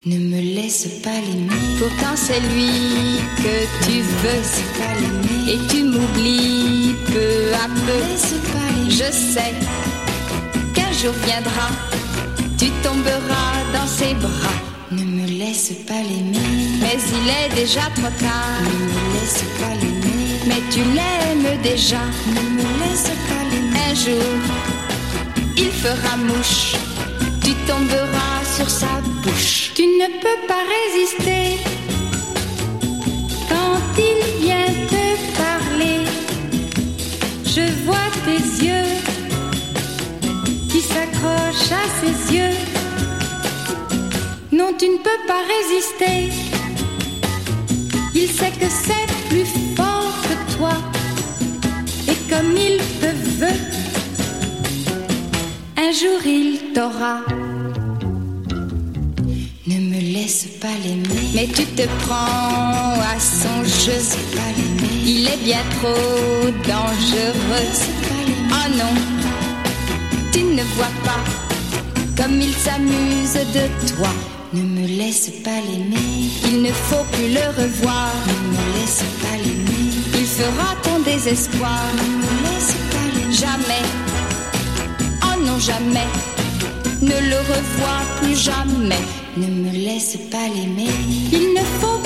Ne me laisse pas l'aimer. Pourtant c'est lui que tu veux. Laisse pas l'aimer. Et tu m'oublies peu à peu. Laisse pas l'aimer. Je sais qu'un jour viendra, tu tomberas dans ses bras. Ne me laisse pas l'aimer. Mais il est déjà trop tard. Ne me laisse pas l'aimer. Mais tu l'aimes déjà. Ne me laisse pas l'aimer. Un jour, il fera mouche. Tu tomberas sur sa bouche. Tu ne peux pas résister quand il vient te parler. Je vois tes yeux qui s'accrochent à ses yeux. Non, tu ne peux pas résister. Il sait que c'est plus fort que toi. Et comme il te veut, un jour il t'aura. Ne me laisse pas l'aimer. Mais tu te prends à son jeu. Laisse pas l'aimer. Il est bien trop dangereux. Laisse pas l'aimer. Oh non, tu ne vois pas comme il s'amuse de toi. Ne me laisse pas l'aimer. Il ne faut plus le revoir. Ne me laisse pas l'aimer. Il fera ton désespoir. Ne me laisse pas l'aimer. Jamais, oh non jamais, ne le revois plus jamais. Ne me laisse pas l'aimer. Il ne faut